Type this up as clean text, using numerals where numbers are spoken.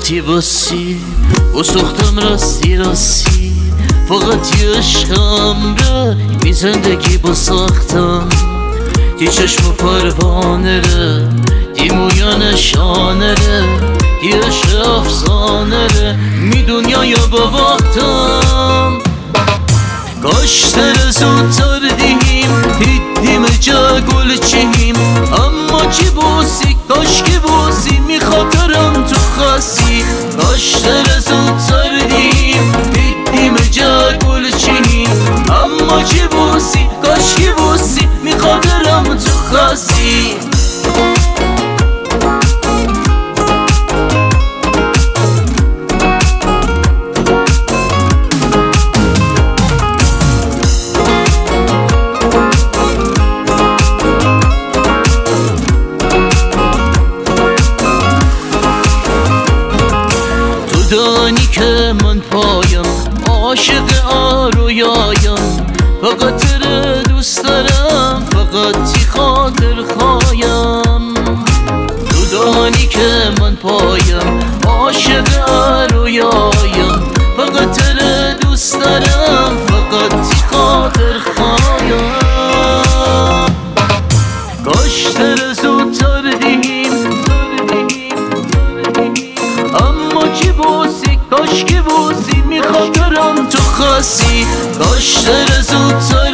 رفتی باسی و سختم راستی راستی، فقط یه عشقم ره بی زندگی با ساختم. دی چشم و پروانه ره، دی مویا نشانه ره، دی عشق افسانه ره، می دنیا با وقتم. کاش تر زودتر دیم دیدیم جا گل چیم، اما چی بوسی کاش که بوسی می خاطرم تو خاصی. کاش تر زودتر دیم دیدیم جا گل چیم، اما چی بوسی کاش که بوسی می خاطرم تو خاصی. دانی که من پایم عاشق آرویایم، فقط تره دوست دارم، فقط تی خاطر خوایم. تو دانی که من پایم عاشق آرویایم، فقط تره دوست دارم، فقط تی خاطر خوایم. کاش تره زودتر دیم اما چی بوسی کاش که بوسی می خاطرم تو خاصی. کاش تر زودتر